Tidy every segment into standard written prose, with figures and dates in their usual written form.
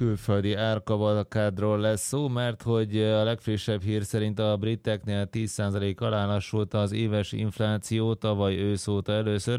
külföldi árkavalkádról lesz szó, mert hogy a legfrissebb hír szerint a briteknél 10% alá lassult az éves infláció tavaly ősz óta először,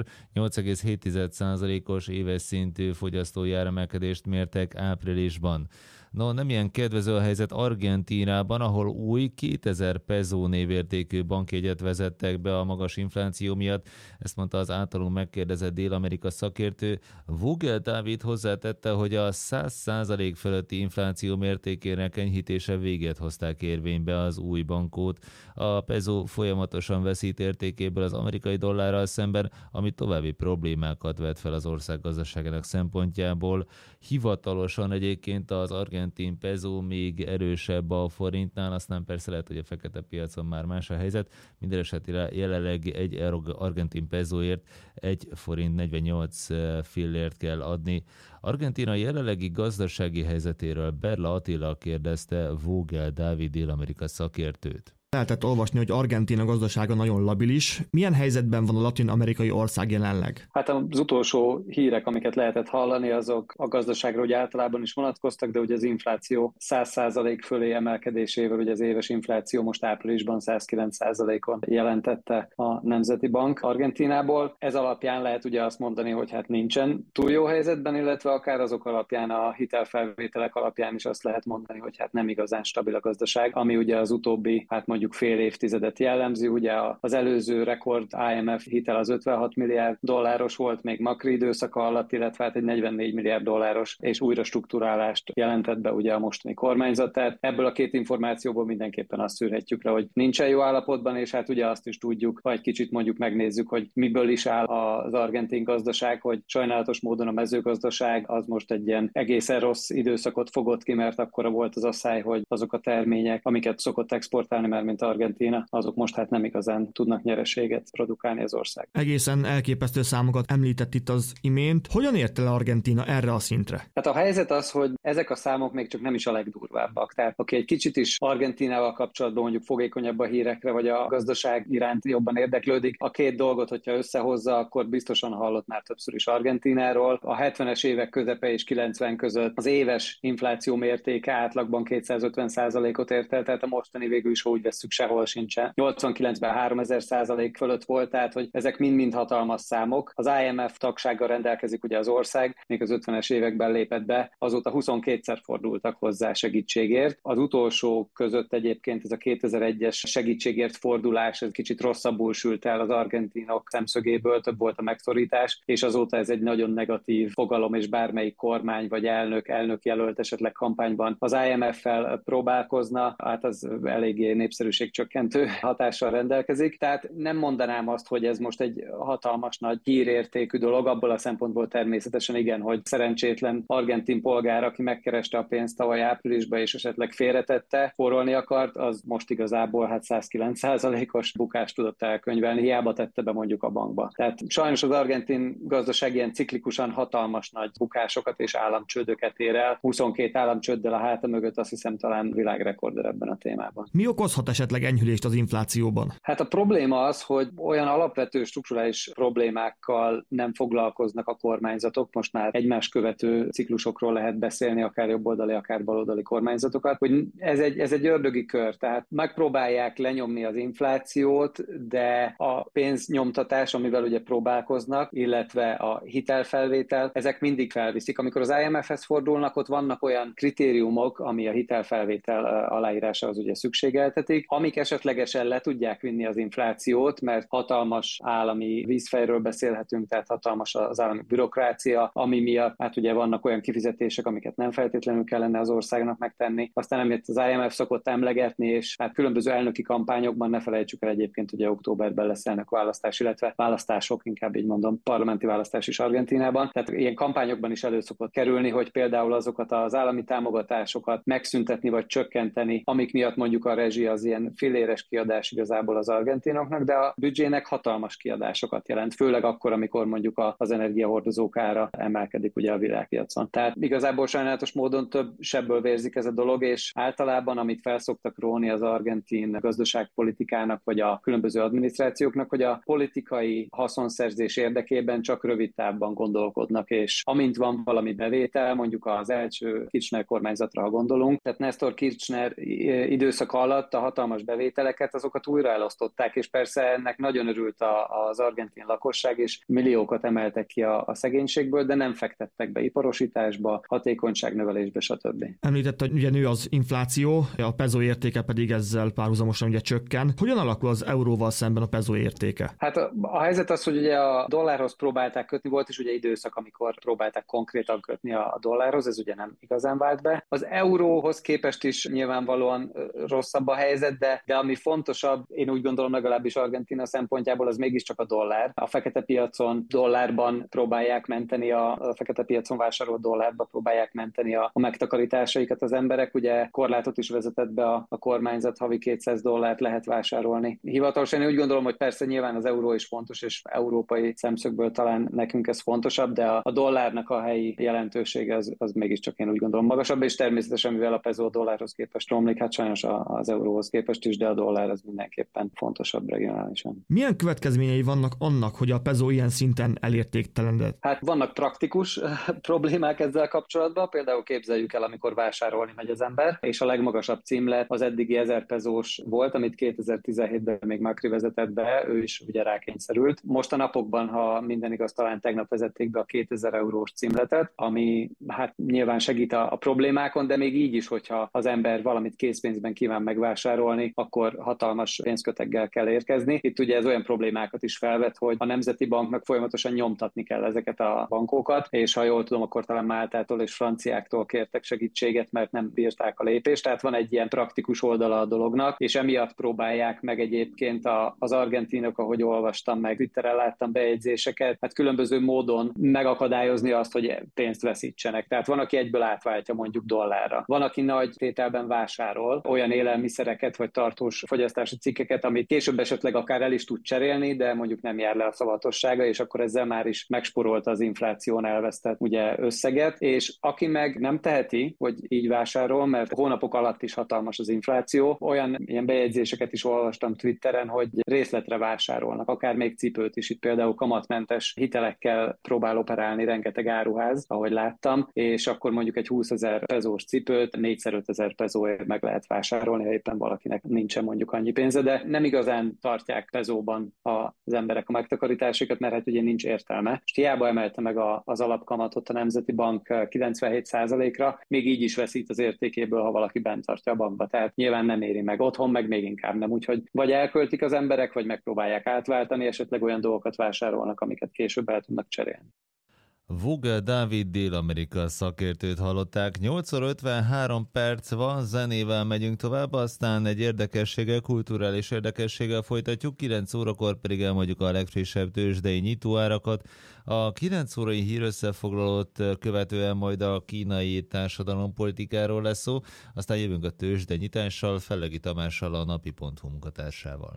8,7%-os éves szintű fogyasztói áremelkedést mértek áprilisban. No, nem ilyen kedvező a helyzet Argentínában, ahol új 2000 peso névértékű bankjegyet vezettek be a magas infláció miatt. Ezt mondta az általunk megkérdezett Dél-Amerika szakértő. Vogel Dávid hozzátette, hogy a 100% fölötti infláció mértékének enyhítése véget hozták érvénybe az új bankót. A peso folyamatosan veszít értékéből az amerikai dollárral szemben, ami további problémákat vet fel az ország gazdaságának szempontjából. Hivatalosan egyébként az argentin peso még erősebb a forintnál, aztán persze lehet, hogy a fekete piacon már más a helyzet. Minden esetére jelenleg egy argentin pesoért 1 forint 48 fillért kell adni. Argentína jelenlegi gazdasági helyzetéről Berla Attila kérdezte Vogel Dávid Dél-Amerika szakértőt. Lehetett olvasni, hogy Argentína gazdasága nagyon labilis. Milyen helyzetben van a latin-amerikai ország jelenleg? Hát az utolsó hírek, amiket lehetett hallani, azok a gazdaságra ugye általában is vonatkoztak, de ugye az infláció 100% fölé emelkedésével, ugye az éves infláció most áprilisban 109%-on jelentette a Nemzeti Bank Argentínából. Ez alapján lehet ugye azt mondani, hogy hát nincsen túl jó helyzetben, illetve akár azok alapján, a hitelfelvételek alapján is azt lehet mondani, hogy hát nem igazán stabil a gazdaság, ami ugye az utóbbi, hát mondjuk fél évtizedet jellemzi. Ugye az előző rekord IMF hitel az 56 milliárd dolláros volt még Macri időszaka alatt, illetve hát egy 44 milliárd dolláros és újra strukturálást jelentett be ugye a mostani kormányzat. Tehát ebből a két információból mindenképpen azt szűrhetjük le, hogy nincsen jó állapotban, és hát ugye azt is tudjuk, ha egy kicsit mondjuk megnézzük, hogy miből is áll az argentin gazdaság, hogy sajnálatos módon a mezőgazdaság az most egy ilyen egészen rossz időszakot fogott ki, mert akkora volt az asszály, hogy azok a termények, amiket szokott exportálni, mert mint Argentína, azok most hát nem igazán tudnak nyereséget produkálni az ország. Egészen elképesztő számokat említett itt az imént. Hogyan ért el Argentína erre a szintre? Hát a helyzet az, hogy ezek a számok még csak nem is a legdurvábbak. Tehát aki egy kicsit is Argentínával kapcsolatban mondjuk fogékonyabb a hírekre, vagy a gazdaság iránt jobban érdeklődik, a két dolgot, hogyha összehozza, akkor biztosan hallott már többször is Argentínáról. A 70-es évek közepe és 90 között az éves infláció mértéke átlagban 250%-ot ért el, tehát a mostani végül is úgy vesszük, sehol sincsen. 89-ben 3000% fölött volt, tehát hogy ezek mind-mind hatalmas számok. Az IMF tagsággal rendelkezik ugye az ország, még az 50-es években lépett be, azóta 22-szer fordultak hozzá segítségért. Az utolsó között egyébként ez a 2001-es segítségért fordulás, ez kicsit rosszabbul sült el az argentinok szemszögéből, több volt a megszorítás, és azóta ez egy nagyon negatív fogalom, és bármelyik kormány vagy elnök jelölt esetleg kampányban az IMF-fel próbálkozna, hát az eléggé népszerűségcsökkentő hatással rendelkezik. Tehát nem mondanám azt, hogy ez most egy hatalmas nagy hírértékű dolog, abból a szempontból természetesen igen, hogy szerencsétlen argentin polgár, aki megkereste a pénzt tavaly áprilisban és esetleg félretette, forrolni akart, az most igazából hát 109%-os bukást tudott elkönyvelni, hiába tette be mondjuk a bankba. Tehát sajnos az argentin gazdaság ilyen ciklikusan hatalmas nagy bukásokat és államcsődöket ér el. 22 államcsőddel a háta mögött, azt hiszem talán világrekorder ebben a témában. Mi okozhat esetleg enyhülést az inflációban? Hát a probléma az, hogy olyan alapvető strukturális problémákkal nem foglalkoznak a kormányzatok, most már egymás követő ciklusokról lehet beszélni, akár jobboldali, akár baloldali kormányzatokat, hogy ez egy ördögi kör, tehát megpróbálják lenyomni az inflációt, de a pénznyomtatás, amivel ugye próbálkoznak, illetve a hitelfelvétel, ezek mindig felviszik. Amikor az IMF-hez fordulnak, ott vannak olyan kritériumok, ami a hitelfelvétel aláírása az ugye szükségeltetik, amik esetlegesen le tudják vinni az inflációt, mert hatalmas állami vízfejről beszélhetünk, tehát hatalmas az állami bürokrácia, ami miatt hát ugye vannak olyan kifizetések, amiket nem feltétlenül kellene az országnak megtenni. Aztán amit az IMF szokott emlegetni, és hát különböző elnöki kampányokban, ne felejtsük el egyébként, ugye októberben lesz elnökválasztás, illetve választások, inkább így mondom, parlamenti választás is Argentínában. Tehát ilyen kampányokban is elő szokott kerülni, hogy például azokat az állami támogatásokat megszüntetni vagy csökkenteni, amik miatt mondjuk a rezsi az ilyen filléres kiadás igazából az argentinoknak, de a büdzsének hatalmas kiadásokat jelent, főleg akkor, amikor mondjuk az energiahordozók ára emelkedik ugye a világpiacon. Tehát igazából sajnálatos módon több sebből vérzik ez a dolog, és általában, amit felszoktak róni az argentin gazdaságpolitikának, vagy a különböző adminisztrációknak, hogy a politikai haszonszerzés érdekében csak rövid távban gondolkodnak, és amint van valami bevétel, mondjuk az első Kirchner kormányzatra, ha gondolunk, tehát Néstor Kirchner időszaka alatt a hatalmas bevételeket, azokat újra elosztották, és persze ennek nagyon örült az argentin lakosság, és milliókat emeltek ki a szegénységből, de nem fektettek be iparosításba, hatékonyságnövelésbe, stb. Említette, hogy ugye nő az infláció, a peso értéke pedig ezzel párhuzamosan ugye csökken. Hogyan alakul az euróval szemben a peso értéke? Hát a helyzet az, hogy ugye a dollárhoz próbálták kötni, volt is ugye időszak, amikor próbálták konkrétan kötni a dollárhoz, ez ugye nem igazán vált be. Az euróhoz képest is nyilvánvalóan rosszabb a helyzet, de ami fontosabb, én úgy gondolom legalábbis Argentína szempontjából, az mégiscsak a dollár. A fekete piacon dollárban próbálják menteni, a fekete piacon vásárolt dollárba próbálják menteni a megtakarításaikat az emberek. Ugye korlátot is vezetett be a kormányzat, havi $200 lehet vásárolni. Hivatalosan én úgy gondolom, hogy persze nyilván az euró is fontos, és európai szemszögből talán nekünk ez fontosabb, de a dollárnak a helyi jelentősége az mégiscsak én úgy gondolom magasabb, és természetesen mivel a peso a dollárhoz képest romlik, hát sajnos az euróhoz képest is, de a dollár az mindenképpen fontosabb regionálisan. Milyen következményei vannak annak, hogy a peso ilyen szinten elértéktelenedett? Hát vannak praktikus problémák ezzel kapcsolatban, például képzeljük el, amikor vásárolni megy az ember, és a legmagasabb címlet az eddigi 1000 pezós volt, amit 2017-ben még Macri vezetett be, ő is ugye rákényszerült. Most a napokban, ha minden igaz, talán tegnap vezették be a 2000 eurós címletet, ami hát nyilván segít a problémákon, de még így is, hogyha az ember valamit készpénzben kíván megvásárolni, akkor hatalmas pénzköteggel kell érkezni. Itt ugye ez olyan problémákat is felvet, hogy a Nemzeti Banknak folyamatosan nyomtatni kell ezeket a bankokat, és ha jól tudom, akkor talán Máltától és franciáktól kértek segítséget, mert nem bírták a lépést, tehát van egy ilyen praktikus oldala a dolognak, és emiatt próbálják meg egyébként az argentinok, ahogy olvastam meg, Twitteren láttam bejegyzéseket, hát különböző módon megakadályozni azt, hogy pénzt veszítsenek. Tehát van, aki egyből átváltja mondjuk dollárra. Van, aki nagy tételben vásárol olyan élelmiszereket vagy tartós fogyasztási cikkeket, amit később esetleg akár el is tud cserélni, de mondjuk nem jár le a szavatossága, és akkor ezzel már is megsporolta az infláción elvesztett ugye összeget, és aki meg nem teheti, hogy így vásárol, mert hónapok alatt is hatalmas az infláció, olyan ilyen bejegyzéseket is olvastam Twitteren, hogy részletre vásárolnak, akár még cipőt is, itt például kamatmentes hitelekkel próbál operálni rengeteg áruház, ahogy láttam, és akkor mondjuk egy 20 000 pezós cipőt 4x-5 000 pezóért meg lehet vásárolni, ha éppen valakinek nincsen mondjuk annyi pénze, de nem igazán tartják pezóban az emberek a megtakarításokat, mert hát ugye nincs értelme. És hiába emelte meg az alapkamatot a Nemzeti Bank 97%-ra, még így is veszít az értékéből, ha valaki bent tartja a bankba. Tehát nyilván nem éri meg, otthon meg még inkább nem. Úgyhogy vagy elköltik az emberek, vagy megpróbálják átváltani, esetleg olyan dolgokat vásárolnak, amiket később el tudnak cserélni. Vuga Dávid Dél-Amerika szakértőt hallották. 8:53 van, zenével megyünk tovább, aztán egy érdekességgel, kulturális érdekességgel folytatjuk, 9 órakor pedig elmondjuk a legfrissebb tőzsdei nyitóárakat. A 9 órai hírösszefoglalót követően majd a kínai társadalompolitikáról lesz szó, aztán jövünk a tőzsde nyitással, Fellegi Tamással, a napi.hu munkatársával.